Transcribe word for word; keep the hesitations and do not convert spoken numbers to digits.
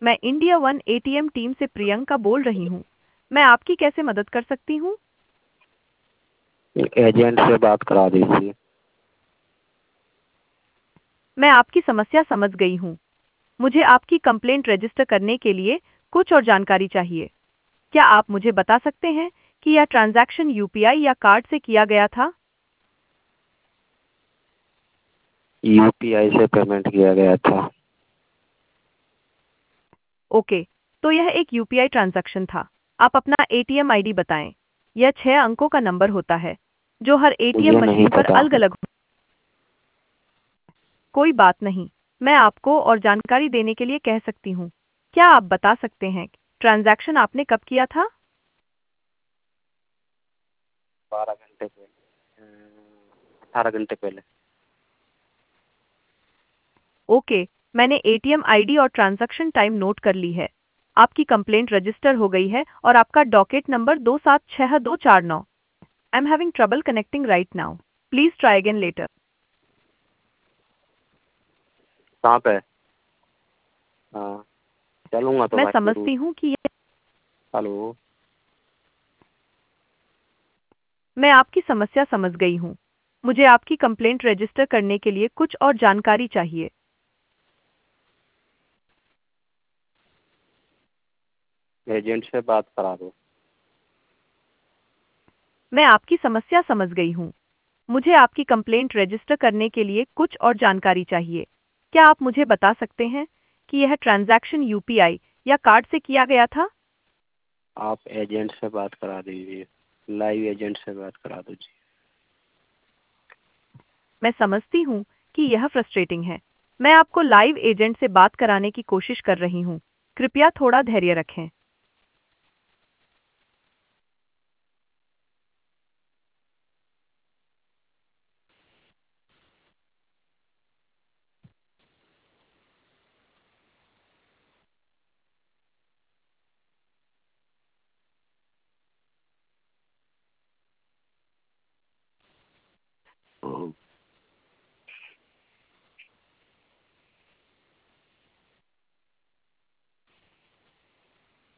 मैं India one ATM team से प्रियंका बोल रही हूँ। मैं आपकी कैसे मदद कर सकती हूँ? एजेंट से बात करा दीजिए। मैं आपकी समस्या समझ गई हूँ। मुझे आपकी कंप्लेंट रजिस्टर करने के लिए कुछ और जानकारी चाहिए। क्या आप मुझे बता सकते हैं कि यह ट्रांजैक्शन यूपीआई या कार्ड से किया गया था? यूपीआई से पेमेंट किया गया था। ओके, तो यह एक यूपीआई ट्रांजैक्शन था। आप अपना एटीएम आईडी बताएं। यह छह अंकों का नंबर होता है जो हर एटीएम मुझे नहीं मशीन पर पता। अलग अलग। कोई बात नहीं, मैं आपको और जानकारी देने के लिए कह सकती हूँ। क्या आप बता सकते हैं ट्रांजैक्शन आपने कब किया था? बारह घंटे पहले, अठारह घंटे पहले। ओके, मैंने एटीएम आईडी और ट्रांजैक्शन टाइम नोट कर ली है। आपकी कंप्लेंट रजिस्टर हो गई है और आपका डॉकेट नंबर दो सात छह दो चार नौ। I am having trouble connecting right now. Please try again later. कहाँ पे? हाँ, चलूंगा तो मैं भाई जरूर। समझती हूँ कि यह- हेलो। मैं आपकी समस्या समझ गई हूँ। मुझे आपकी कंप्लेंट रजिस्टर करने के लिए कुछ और जानकारी चाहिए। एजेंट से बात करा दो। मैं आपकी समस्या समझ गई हूँ। मुझे आपकी कंप्लेंट रजिस्टर करने के लिए कुछ और जानकारी चाहिए। क्या आप मुझे बता सकते हैं कि यह ट्रांजैक्शन यूपीआई या कार्ड से किया गया था? आप एजेंट से बात करा दीजिए। लाइव एजेंट से बात करा दीजिए। मैं समझती हूँ कि यह फ्रस्ट्रेटिंग है। मैं आपको लाइव एजेंट से बात कराने की कोशिश कर रही हूँ। कृपया थोड़ा धैर्य रखें।